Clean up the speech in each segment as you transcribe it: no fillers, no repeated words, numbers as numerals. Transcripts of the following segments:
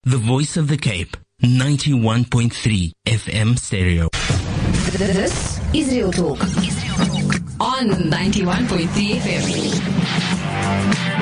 The Voice of the Cape, 91.3 FM stereo. This is Real Talk. On 91.3 FM.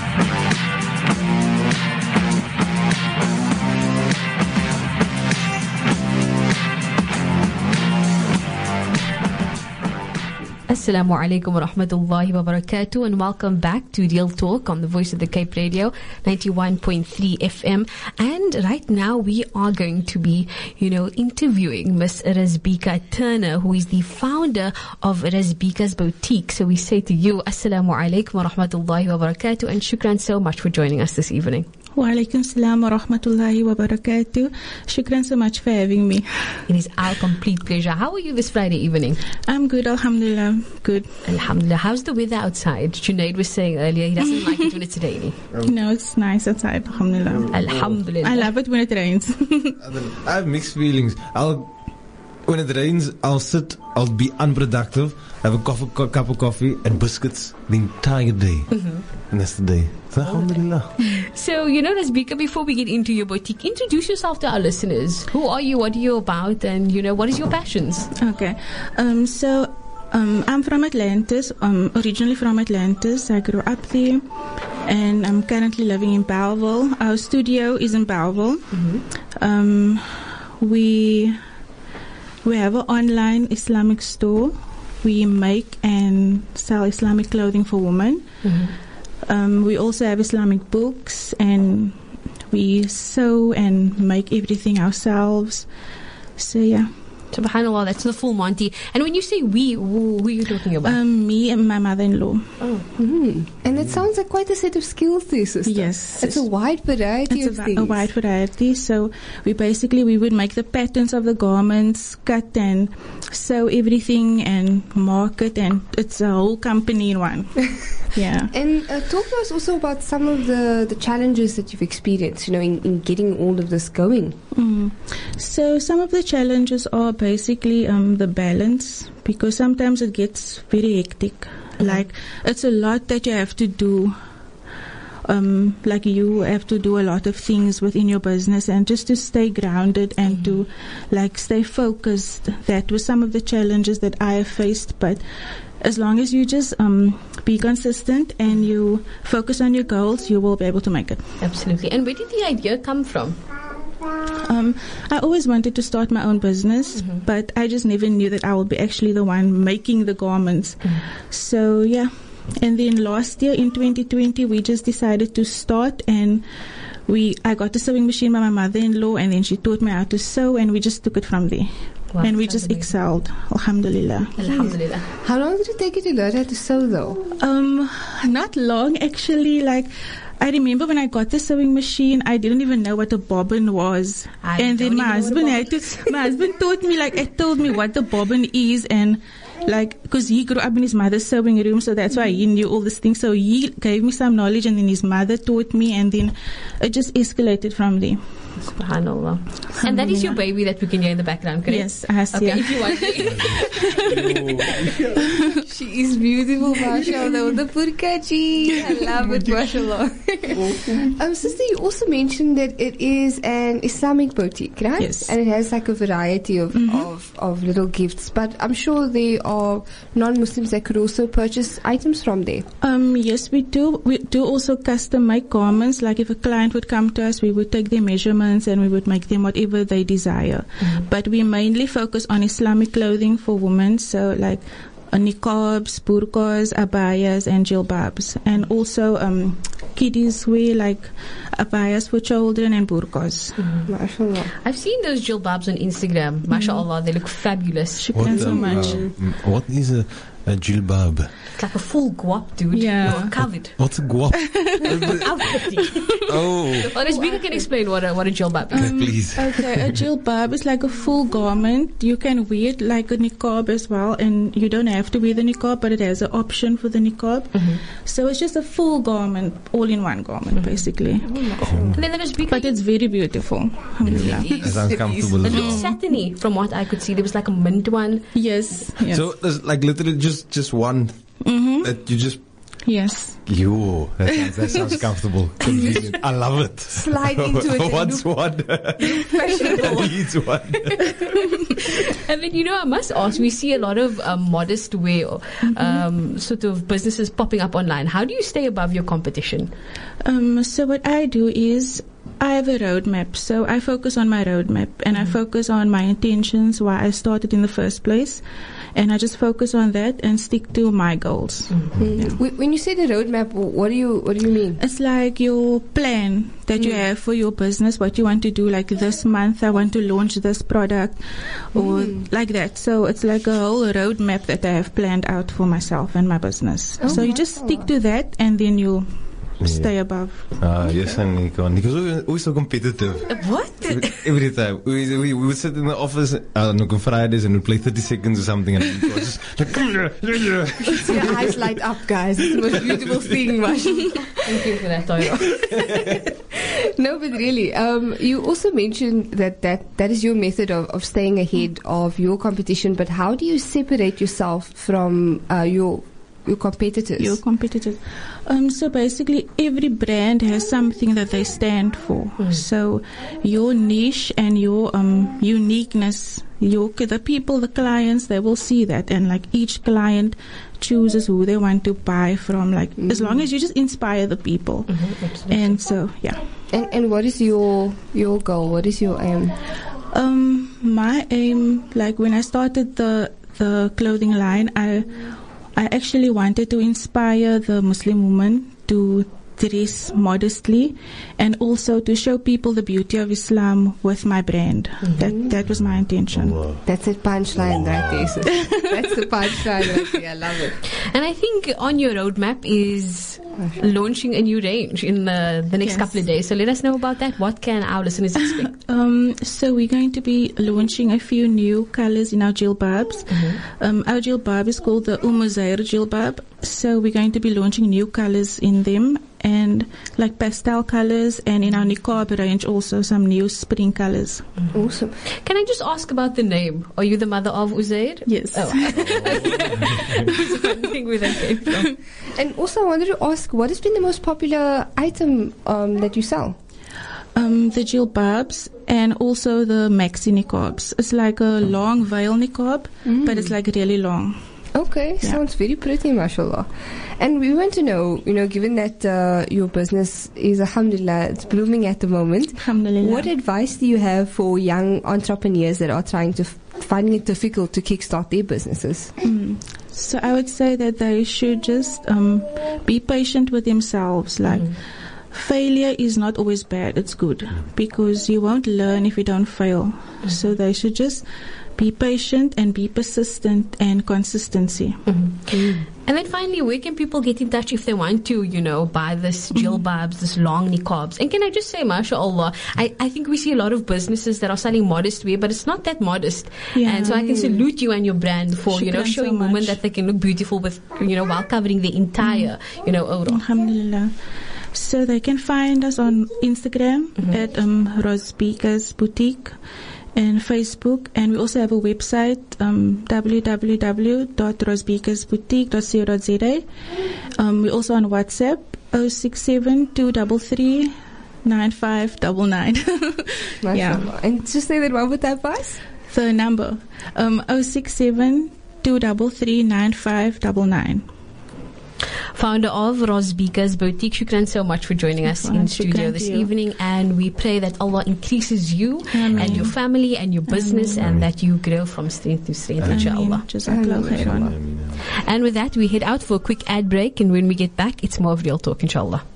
Assalamu alaikum wa rahmatullahi wa barakatuh, and welcome back to Real Talk on the Voice of the Cape Radio, 91.3 FM. And right now we are going to be, interviewing Miss Razbika Turner, who is the founder of Razbika's Boutique. So we say to you, Assalamu alaikum wa rahmatullahi wa barakatuh, and shukran so much for joining us this evening. Wa alaikum salam wa rahmatullahi wa barakatuh. Shukran so much for having me. It is our complete pleasure. How are you this Friday evening? I'm good, alhamdulillah. Good. Alhamdulillah. How's the weather outside? Junaid was saying earlier he doesn't like it when it's rainy. No, it's nice outside, alhamdulillah. Alhamdulillah. I love it when it rains. I have mixed feelings. When it rains, I'll be unproductive, have a cup of coffee and biscuits the entire day. And that's the day. So, alhamdulillah. So, Razbika, before we get into your boutique, introduce yourself to our listeners. Who are you? What are you about? And, what is your passions? Okay. I'm from Atlantis, originally from Atlantis. I grew up there, and I'm currently living in Bellville. Our studio is in Bellville. We have an online Islamic store. We make and sell Islamic clothing for women. We also have Islamic books, and we sew and make everything ourselves. So, yeah. SubhanAllah, that's the full Monty. And when you say we, who are you talking about? Me and my mother-in-law. Oh. And it sounds like quite a set of skills there, sister. Yes. It's a wide variety of things. A wide variety. So we would make the patterns of the garments, cut and sew everything and market, and it's a whole company in one. Yeah. And talk to us also about some of the challenges that you've experienced, in getting all of this going. So some of the challenges are basically the balance, because sometimes it gets very hectic. Like, it's a lot that you have to do. Like, you have to do a lot of things within your business, and just to stay grounded and to stay focused. That was some of the challenges that I have faced, but as long as you just be consistent and you focus on your goals, you will be able to make it. Absolutely. And where did the idea come from? I always wanted to start my own business, but I just never knew that I would be actually the one making the garments. So, yeah. And then last year in 2020, we just decided to start, and I got a sewing machine by my mother-in-law, and then she taught me how to sew, and we just took it from there. Wow, and we just excelled. Alhamdulillah. Alhamdulillah. How long did it take you to learn how to sew, though? Not long, actually. I remember when I got the sewing machine, I didn't even know what a bobbin was. And then my husband taught me, told me what the bobbin is, and because he grew up in his mother's sewing room, so that's why he knew all these things. So he gave me some knowledge, and then his mother taught me, and then it just escalated from there. SubhanAllah. And that is your baby that we can hear in the background, correct? Yes, Asia. Okay, if you want. She is beautiful, mashallah. The burqa ji. I love it, mashallah. Sister, you also mentioned that it is an Islamic boutique, right? Yes. And it has a variety of little gifts. But I'm sure there are non-Muslims that could also purchase items from there. Yes, we do. We do also custom make garments. Like, if a client would come to us, we would take their measurements and we would make them whatever they desire. But we mainly focus on Islamic clothing for women. So niqabs, burqas, abayas, and jilbabs. And also kiddies wear abayas for children and burqas. MashaAllah. I've seen those jilbabs on Instagram. MashaAllah, they look fabulous. Shukran so much. What is a jilbab? It's like a full guap, dude. Yeah. You're covered. What's a guap? Well, Razbika can explain what a jilbab is. Please. Okay, a jilbab is like a full garment. You can wear it like a niqab as well, and you don't have to wear the niqab, but it has an option for the niqab. So it's just a full garment, all in one garment, basically. And then there was But it's very beautiful. Alhamdulillah. It's uncomfortable It as looks well. satiny from what I could see. There was like a mint one. Yes. So there's literally just one that you just Yes. Yo, that sounds comfortable. Convenient. I love it. Slide into it. What's one? Needs one. And then, I must ask, we see a lot of modest wear sort of businesses popping up online. How do you stay above your competition? So what I do is I have a roadmap. So I focus on my roadmap and I focus on my intentions, why I started in the first place. And I just focus on that and stick to my goals. Yeah. When you say the roadmap, what do you mean? It's like your plan that you have for your business, what you want to do. Like this month, I want to launch this product, or like that. So it's like a whole roadmap that I have planned out for myself and my business. So you just stick to that, and then you stay above. Yes, and Nico's always so competitive. What? Every time. We would sit in the office on Fridays and we'd play 30 seconds or something, and Nico was just like, come here. Your eyes light up, guys. It's the most beautiful thing, Marshall. Thank you for that, Toyo. No, but really, you also mentioned that is your method of staying ahead of your competition, but how do you separate yourself from your competitors? Your competitors. So basically, every brand has something that they stand for. So your niche and your uniqueness, the people, the clients, they will see that, and like each client chooses who they want to buy from. Like as long as you just inspire the people, and so yeah. And what is your goal? What is your aim? My aim, like when I started the clothing line, I actually wanted to inspire the Muslim woman to dress modestly and also to show people the beauty of Islam with my brand. That was my intention. Wow. That's a punchline right there. So that's the punchline right there. I love it. And I think on your roadmap is launching a new range in the next couple of days. So let us know about that. What can our listeners expect? So we're going to be launching a few new colors in our jilbabs. Our jilbab is called the Uzair jilbab. So we're going to be launching new colors in them, and like pastel colors, and in our niqab range also some new spring colors. Awesome. Can I just ask about the name? Are you the mother of Uzair? Yes. Oh. I was wondering where that came from. And also I wanted to ask, what has been the most popular item that you sell? The jilbabs and also the maxi niqabs. It's like a long veil niqab, but it's like really long. Okay, sounds very pretty, mashallah. And we want to know, given that your business is, alhamdulillah, it's blooming at the moment, Alhamdulillah. what advice do you have for young entrepreneurs that are finding it difficult to kickstart their businesses? So I would say that they should just be patient with themselves. Like, failure is not always bad, it's good, because you won't learn if you don't fail. So they should just be patient and be persistent and consistency. And then finally, where can people get in touch if they want to, buy this jilbabs, this long niqabs? And can I just say, mashallah, I think we see a lot of businesses that are selling modest wear, but it's not that modest. Yeah. And so I can salute you and your brand for, Shukran showing so women much. that they can look beautiful with, while covering the entire, overall. Alhamdulillah. So they can find us on Instagram at Rosbika's Boutique, and Facebook, and we also have a website, www.rosbikasboutique.co.za. We're also on WhatsApp, 067-233-9599. Mashallah. And just say that one more time, guys. The number, 067-233-9599. Founder of Rosbika's Boutique, shukran so much for joining us in studio Shukran this to you. evening, and we pray that Allah increases you and your family and your business, and that you grow from strength to strength, inshallah. Jazakallah khairan. And with that, we head out for a quick ad break, and when we get back, it's more of Real Talk, inshallah.